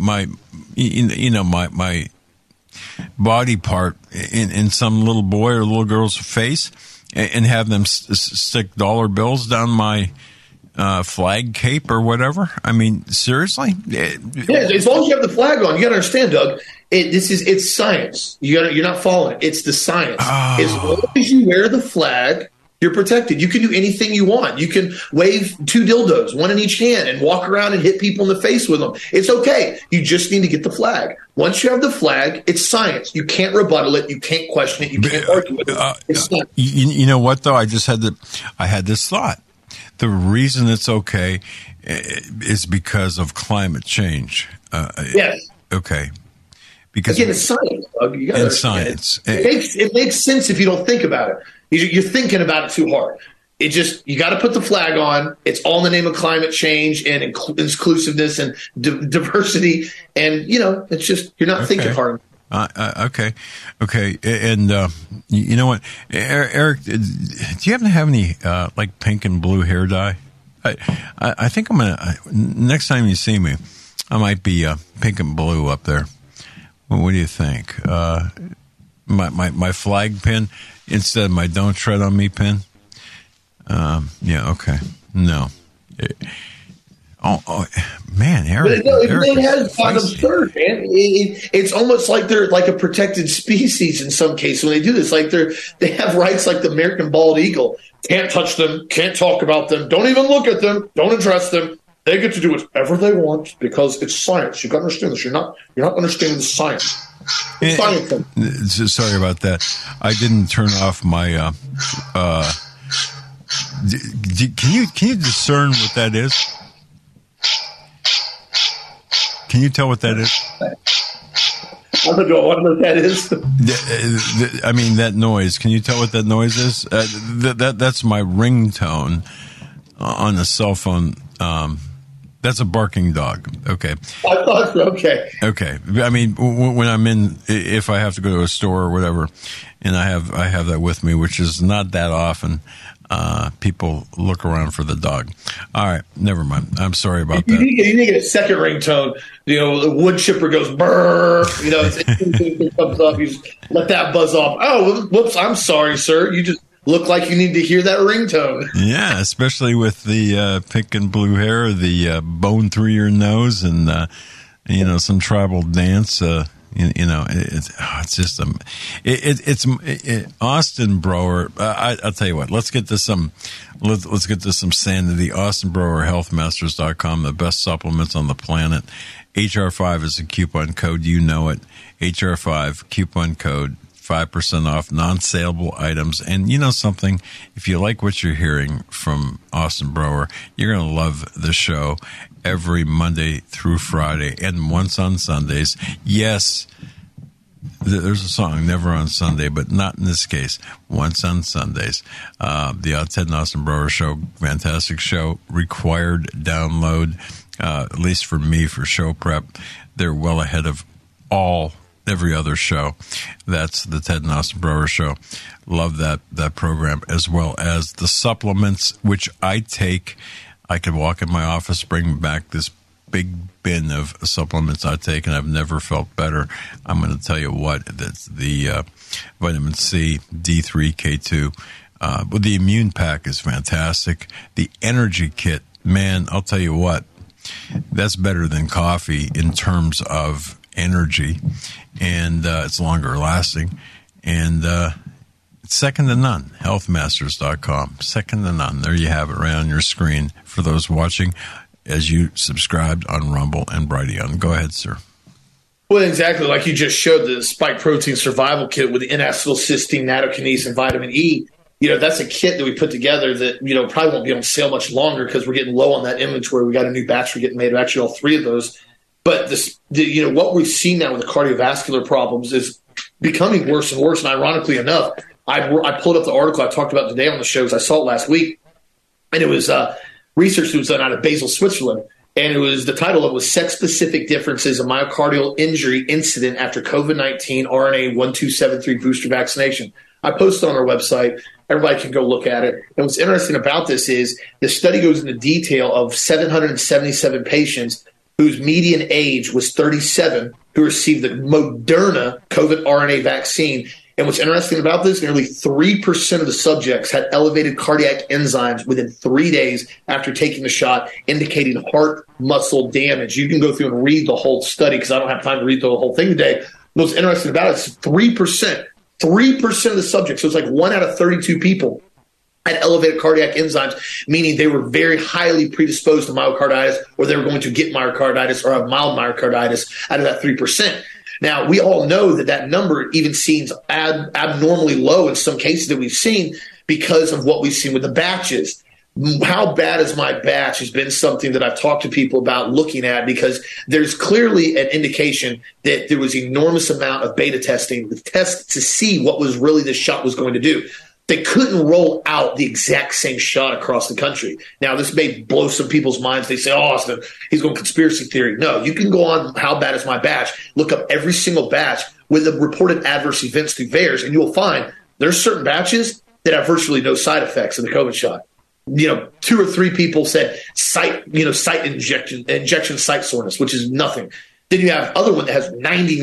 body part in some little boy or little girl's face, and have them stick dollar bills down my flag cape or whatever. I mean, seriously? Yeah, as long as you have the flag on, you got to understand, Doug. It's science. You're not following it. It's the science. Oh. As long as you wear the flag, you're protected. You can do anything you want. You can wave 2 dildos, one in each hand, and walk around and hit people in the face with them. It's okay. You just need to get the flag. Once you have the flag, it's science. You can't rebuttal it. You can't question it. You can't argue with it. It's science. You know what, though? I had this thought. The reason it's okay is because of climate change. Yes. Okay. Because again, it's science, Doug. You gotta science. It makes sense if you don't think about it. You're thinking about it too hard. You got to put the flag on. It's all in the name of climate change and inclusiveness and diversity. And, it's just, you're not thinking hard. Okay. And you know what, Eric, do you happen to have any like pink and blue hair dye? I think I'm gonna next time you see me, I might be pink and blue up there. Well, what do you think? My flag pin instead of my "Don't Tread on Me" pin. Yeah. Okay. No. Oh, man, Eric. It has gotten absurd, man. It's almost like they're like a protected species in some cases when they do this. Like they have rights like the American bald eagle. Can't touch them, can't talk about them, don't even look at them, don't address them. They get to do whatever they want because it's science. You've got to understand this. You're not understanding the science. It's science. Sorry about that. I didn't turn off my can you discern what that is? Can you tell what that is? I don't know what that is. I mean, that noise. Can you tell what that noise is? That's my ringtone on a cell phone. That's a barking dog. Okay. I thought so. Okay. Okay. I mean, when I'm if I have to go to a store or whatever, and I have that with me, which is not that often. People look around for the dog. All right, never mind. I'm sorry about that. You need to get a second ringtone. The wood chipper goes brrr. It comes up. You just let that buzz off. Oh, whoops! I'm sorry, sir. You just look like you need to hear that ringtone. Yeah, especially with the pink and blue hair, the bone through your nose, and some tribal dance. It's just Austin Brower. I'll tell you what. Let's get to some sanity. Austin Brower, healthmasters.com, the best supplements on the planet. HR5 is a coupon code. You know it. HR5 coupon code. 5% off non-saleable items. And you know something? If you like what you're hearing from Austin Brower, you're going to love the show every Monday through Friday and once on Sundays. Yes, there's a song, Never on Sunday, but not in this case. Once on Sundays. The Ted and Austin Brower Show, fantastic show, required download, at least for me, for show prep. They're well ahead of every other show. That's the Ted and Austin Brower Show. Love that program, as well as the supplements, which I take. I could walk in my office, bring back this big bin of supplements I take, and I've never felt better. I'm going to tell you what, that's the vitamin C, D3, K2. But the immune pack is fantastic. The energy kit, man, I'll tell you what, that's better than coffee in terms of energy, and it's longer lasting, and it's second to none. Healthmasters.com, second to none. There you have it right on your screen for those watching as you subscribed on Rumble and Brighteon. Go ahead, sir. Well, exactly like you just showed, the Spike Protein Survival Kit with N-acetylcysteine, nattokinase, and vitamin E. That's a kit that we put together that, probably won't be on sale much longer because we're getting low on that inventory. We got a new batch we're getting made of actually all three of those. But what we've seen now with the cardiovascular problems is becoming worse and worse. And ironically enough, I pulled up the article I talked about today on the show because I saw it last week, and it was research that was done out of Basel, Switzerland, and the title of it was Sex-Specific Differences in Myocardial Injury Incident After COVID-19 RNA 1273 Booster Vaccination. I posted on our website. Everybody can go look at it. And what's interesting about this is the study goes into detail of 777 patients whose median age was 37, who received the Moderna COVID RNA vaccine. And what's interesting about this, nearly 3% of the subjects had elevated cardiac enzymes within 3 days after taking the shot, indicating heart muscle damage. You can go through and read the whole study because I don't have time to read the whole thing today. What's interesting about it is 3%. 3% of the subjects, so it's like 1 out of 32 people, had elevated cardiac enzymes, meaning they were very highly predisposed to myocarditis, or they were going to get myocarditis or have mild myocarditis out of that 3%. Now, we all know that number even seems abnormally low in some cases that we've seen because of what we've seen with the batches. How bad is my batch has been something that I've talked to people about looking at, because there's clearly an indication that there was enormous amount of beta testing, the test to see what was really the shot was going to do. They couldn't roll out the exact same shot across the country. Now, this may blow some people's minds. They say, oh, Austin, he's going conspiracy theory. No, you can go on How Bad Is My Batch, look up every single batch with the reported adverse events through VAERS, and you will find there's certain batches that have virtually no side effects of the COVID shot. 2 or 3 people said site injection site soreness, which is nothing. Then you have other one that has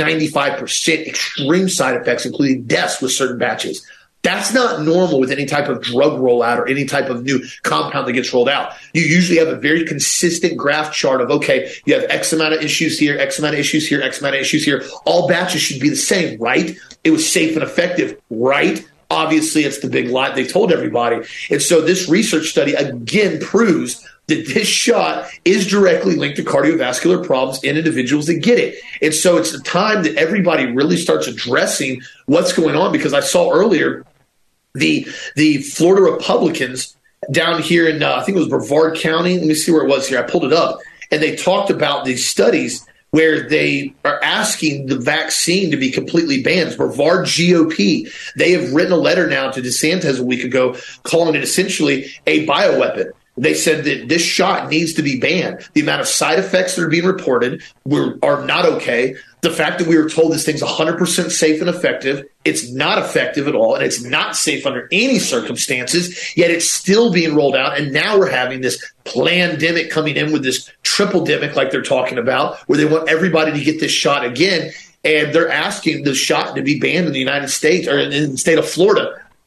95% extreme side effects, including deaths with certain batches. That's not normal with any type of drug rollout or any type of new compound that gets rolled out. You usually have a very consistent graph chart of, okay, you have X amount of issues here, X amount of issues here, X amount of issues here. All batches should be the same, right? It was safe and effective, right? Obviously, it's the big lie they told everybody. And so this research study, again, proves that this shot is directly linked to cardiovascular problems in individuals that get it. And so it's the time that everybody really starts addressing what's going on, because I saw earlier the Florida Republicans down here in, I think it was Brevard County. Let me see where it was here. I pulled it up. And they talked about these studies where they are asking the vaccine to be completely banned. Brevard GOP, they have written a letter now to DeSantis a week ago calling it essentially a bioweapon. They said that this shot needs to be banned. The amount of side effects that are being reported are not okay. The fact that we were told this thing's 100% safe and effective, it's not effective at all, and it's not safe under any circumstances, yet it's still being rolled out. And now we're having this plandemic coming in with this triple-demic like they're talking about, where they want everybody to get this shot again. And they're asking the shot to be banned in the United States, or in the state of Florida.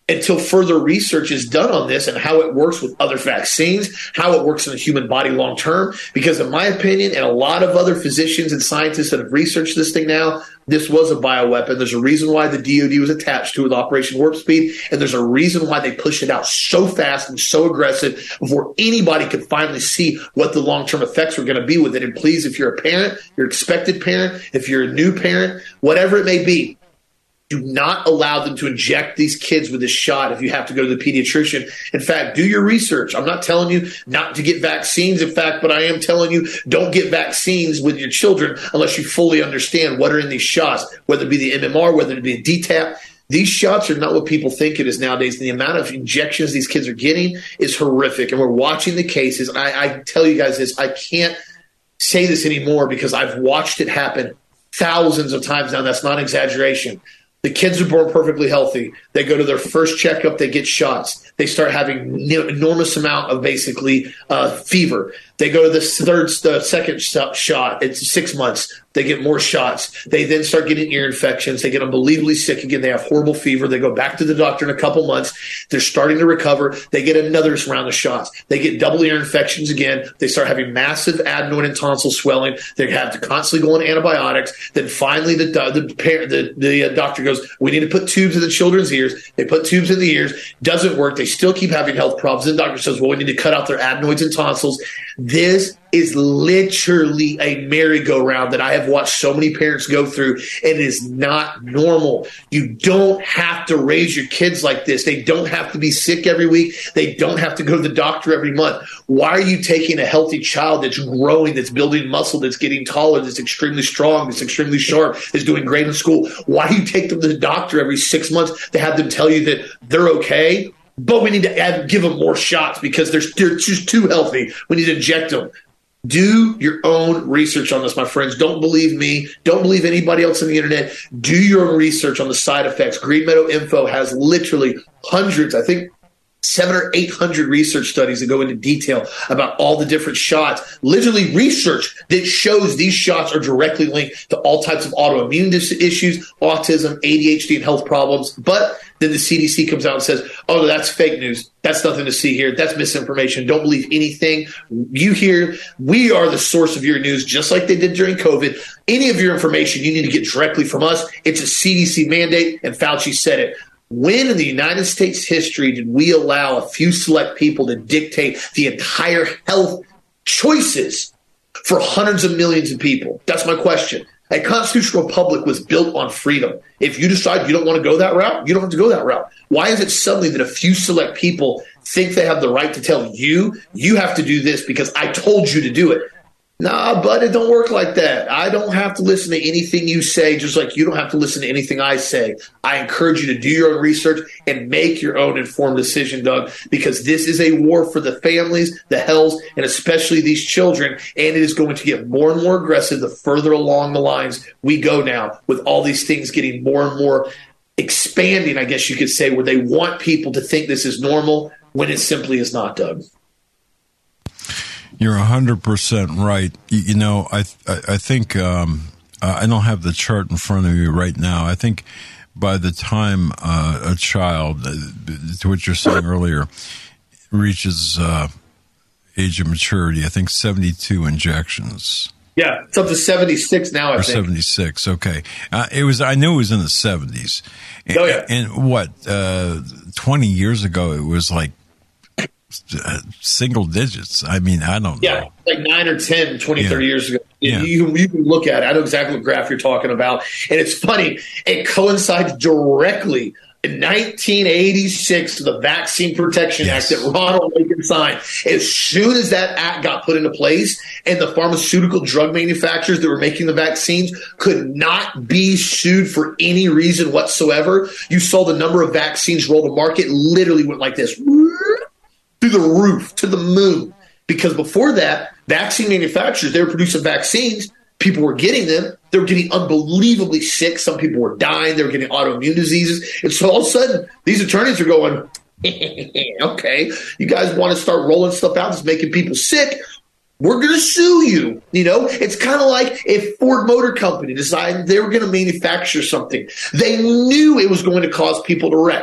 until further research is done on this and how it works with other vaccines, how it works in the human body long term. Because in my opinion, and a lot of other physicians and scientists that have researched this thing now, this was a bioweapon. There's a reason why the DoD was attached to it with Operation Warp Speed, and there's a reason why they pushed it out so fast and so aggressive before anybody could finally see what the long-term effects were going to be with it. And please, if you're a parent, your expected parent, if you're a new parent, whatever it may be, do not allow them to inject these kids with this shot if you have to go to the pediatrician. In fact, do your research. I'm not telling you not to get vaccines, in fact, but I am telling you don't get vaccines with your children unless you fully understand what are in these shots, whether it be the MMR, whether it be a DTaP. These shots are not what people think it is nowadays. The amount of injections these kids are getting is horrific, and we're watching the cases. I tell you guys this, I can't say this anymore because I've watched it happen thousands of times now. That's not an exaggeration. The kids are born perfectly healthy. They go to their first checkup. They get shots. They start having enormous amount of basically fever. They go to the second shot. It's 6 months. They get more shots. They then start getting ear infections. They get unbelievably sick again. They have horrible fever. They go back to the doctor in a couple months. They're starting to recover. They get another round of shots. They get double ear infections again. They start having massive adenoid and tonsil swelling. They have to constantly go on antibiotics. Then finally the doctor goes, we need to put tubes in the children's ears. They put tubes in the ears. Doesn't work. They still keep having health problems. Then the doctor says, well, we need to cut out their adenoids and tonsils. This is literally a merry-go-round that I have watched so many parents go through. It is not normal. You don't have to raise your kids like this. They don't have to be sick every week. They don't have to go to the doctor every month. Why are you taking a healthy child that's growing, that's building muscle, that's getting taller, that's extremely strong, that's extremely sharp, that's doing great in school? Why do you take them to the doctor every 6 months to have them tell you that they're okay? But we need to give them more shots because they're just too healthy. We need to inject them. Do your own research on this, my friends. Don't believe me. Don't believe anybody else on the internet. Do your own research on the side effects. Green Meadow Info has literally hundreds, I think 700 or 800 research studies that go into detail about all the different shots. Literally research that shows these shots are directly linked to all types of autoimmune issues, autism, ADHD, and health problems. But then the CDC comes out and says, oh, that's fake news. That's nothing to see here. That's misinformation. Don't believe anything you hear. We are the source of your news, just like they did during COVID. Any of your information you need to get directly from us. It's a CDC mandate, and Fauci said it. When in the United States history did we allow a few select people to dictate the entire health choices for hundreds of millions of people? That's my question. A constitutional republic was built on freedom. If you decide you don't want to go that route, you don't have to go that route. Why is it suddenly that a few select people think they have the right to tell you, you have to do this because I told you to do it? Nah, but it don't work like that. I don't have to listen to anything you say, just like you don't have to listen to anything I say. I encourage you to do your own research and make your own informed decision, Doug, because this is a war for the families, the health, and especially these children, and it is going to get more and more aggressive the further along the lines we go now, with all these things getting more and more expanding, I guess you could say, where they want people to think this is normal when it simply is not, Doug. You're 100% right. You know, I think I don't have the chart in front of me right now. I think by the time a child, to what you're saying earlier, reaches age of maturity, I think 72 injections. Yeah, it's up to 76 now, I think. 76, okay. I knew it was in the 70s. Oh, yeah. And what, 20 years ago, it was like single digits. I mean, I don't know. Yeah, like 9 or 10, 20, yeah. 30 years ago. Yeah. You can look at it. I know exactly what graph you're talking about. And it's funny. It coincides directly in 1986 to the Vaccine Protection Yes. Act that Ronald Reagan signed. As soon as that act got put into place and the pharmaceutical drug manufacturers that were making the vaccines could not be sued for any reason whatsoever, you saw the number of vaccines roll to market literally went like this. Through the roof, to the moon. Because before that, vaccine manufacturers, they were producing vaccines. People were getting them. They were getting unbelievably sick. Some people were dying. They were getting autoimmune diseases. And so all of a sudden, these attorneys are going, okay, you guys want to start rolling stuff out that's making people sick? We're going to sue you. You know, it's kind of like if Ford Motor Company decided they were going to manufacture something. They knew it was going to cause people to wreck.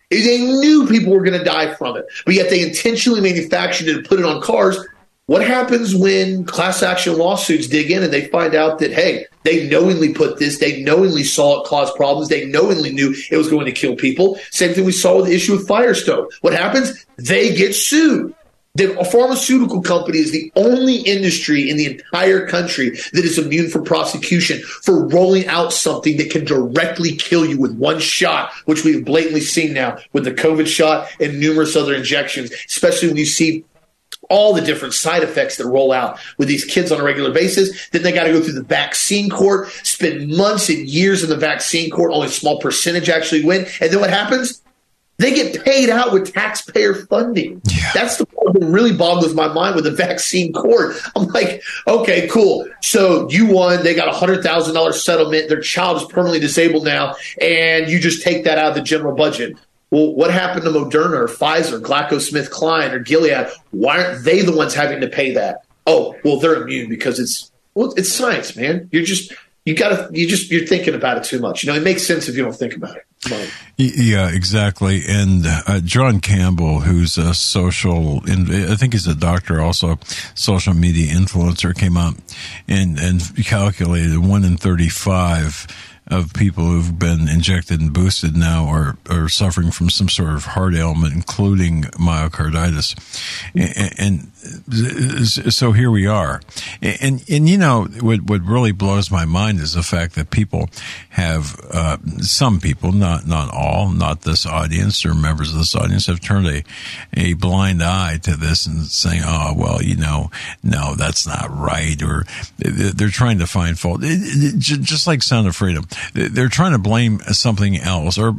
They knew people were going to die from it, but yet they intentionally manufactured it and put it on cars. What happens when class action lawsuits dig in and they find out that, hey, they knowingly put this, they knowingly saw it cause problems, they knowingly knew it was going to kill people? Same thing we saw with the issue with Firestone. What happens? They get sued. The pharmaceutical company is the only industry in the entire country that is immune from prosecution for rolling out something that can directly kill you with one shot, which we've blatantly seen now with the COVID shot and numerous other injections, especially when you see all the different side effects that roll out with these kids on a regular basis. Then they got to go through the vaccine court, spend months and years in the vaccine court. Only a small percentage actually win. And then what happens? They get paid out with taxpayer funding. Yeah. That's the part that really boggles my mind with the vaccine court. I'm like, okay, cool. So you won. They got a $100,000 settlement. Their child is permanently disabled now. And you just take that out of the general budget. Well, what happened to Moderna or Pfizer, GlaxoSmithKline or Gilead? Why aren't they the ones having to pay that? Oh, well, they're immune because it's science, man. You're thinking about it too much. It makes sense if you don't think about it. Yeah, exactly. And John Campbell, who's a I think he's a doctor, also social media influencer, came out and calculated 1 in 35 of people who've been injected and boosted now are suffering from some sort of heart ailment, including myocarditis. And so here we are. And what really blows my mind is the fact that people have, some people, not all, not this audience or members of this audience, have turned a blind eye to this and saying, oh, well, no, that's not right. Or they're trying to find fault. Just like Sound of Freedom. They're trying to blame something else or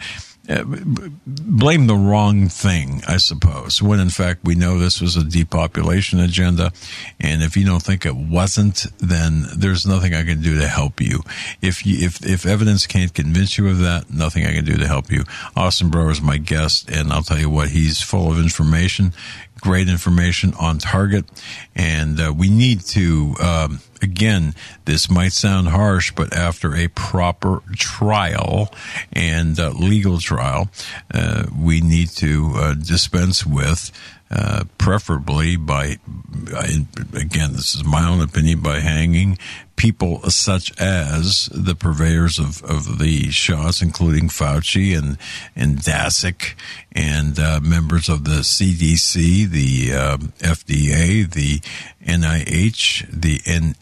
blame the wrong thing, I suppose, when in fact we know this was a depopulation agenda. And if you don't think it wasn't, then there's nothing I can do to help you. If evidence can't convince you of that, nothing I can do to help you. Austin Brower is my guest, and I'll tell you what, he's full of information. Great information, on target, and we need to, again, this might sound harsh, but after a proper trial and legal trial, we need to dispense with, preferably by, again, this is my own opinion, by hanging people such as the purveyors of the shots, including Fauci and Daszak, and members of the CDC, the FDA, the NIH, the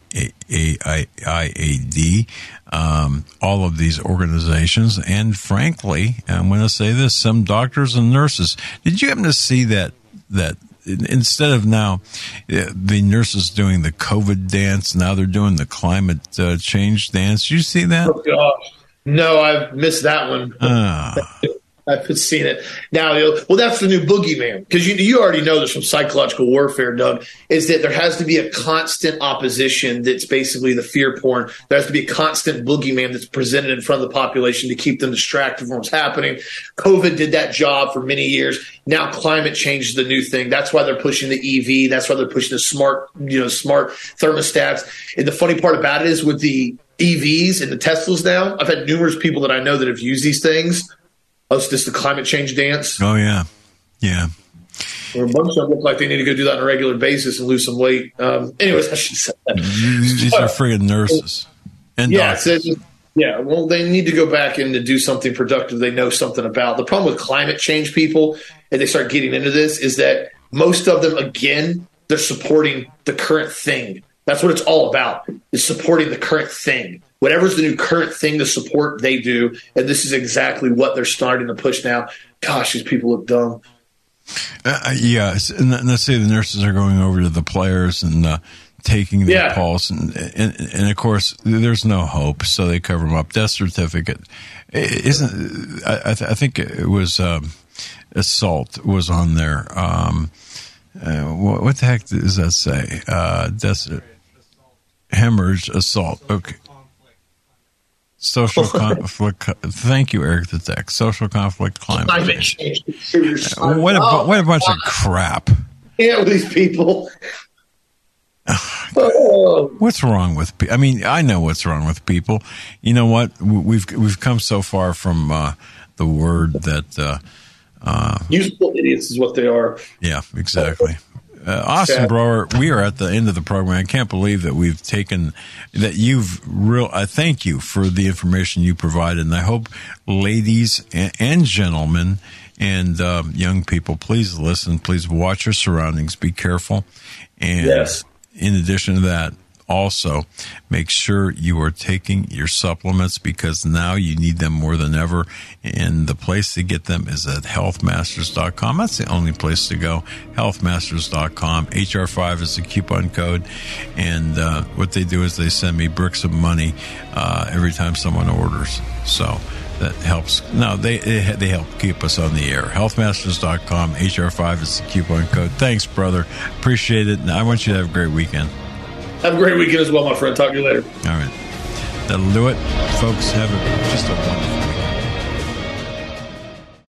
NIAID, all of these organizations, and frankly, I'm going to say this, some doctors and nurses. Did you happen to see that instead of now the nurses doing the COVID dance, now they're doing the climate change dance? Did you see that? Oh, gosh. No, I've missed that one. I've seen it. Now, well, that's the new boogeyman, because you already know this from psychological warfare, Doug, is that there has to be a constant opposition that's basically the fear porn. There has to be a constant boogeyman that's presented in front of the population to keep them distracted from what's happening. COVID did that job for many years. Now climate change is the new thing. That's why they're pushing the EV. That's why they're pushing the smart thermostats. And the funny part about it is with the EVs and the Teslas now, I've had numerous people that I know that have used these things. Oh, it's just the climate change dance. Oh, yeah. Yeah. Or a bunch of them look like they need to go do that on a regular basis and lose some weight. Anyways, I should say that. These are friggin' nurses. And doctors. Well, they need to go back in to do something productive they know something about. The problem with climate change people, and they start getting into this, is that most of them, again, they're supporting the current thing. That's what it's all about, is supporting the current thing. Whatever's the new current thing to support, they do. And this is exactly what they're starting to push now. Gosh, these people look dumb. Yeah. And let's say the nurses are going over to the players and taking their pulse. And of course, there's no hope. So they cover them up. Death certificate. I think it was assault was on there. What the heck does that say? Hemorrhage, assault. Okay. Social conflict. Thank you, Eric the Tech. Social conflict, climate change. What a bunch of crap. Yeah, with these people. What's wrong with people? I mean, I know what's wrong with people. You know what? We've come so far from the word that useful idiots is what they are. Yeah, exactly. Austin Brower, we are at the end of the program. I can't believe that we've taken that. I thank you for the information you provided, and I hope ladies and gentlemen and young people, please listen. Please watch your surroundings. Be careful. And yes. In addition to that, also make sure you are taking your supplements, because now you need them more than ever. And the place to get them is at healthmasters.com. That's the only place to go. Healthmasters.com. HR5 is the coupon code. And what they do is they send me bricks of money every time someone orders. So that helps. No, they help keep us on the air. Healthmasters.com. HR5 is the coupon code. Thanks, brother. Appreciate it. And I want you to have a great weekend. Have a great weekend as well, my friend. Talk to you later. All right. That'll do it. Folks, have just a wonderful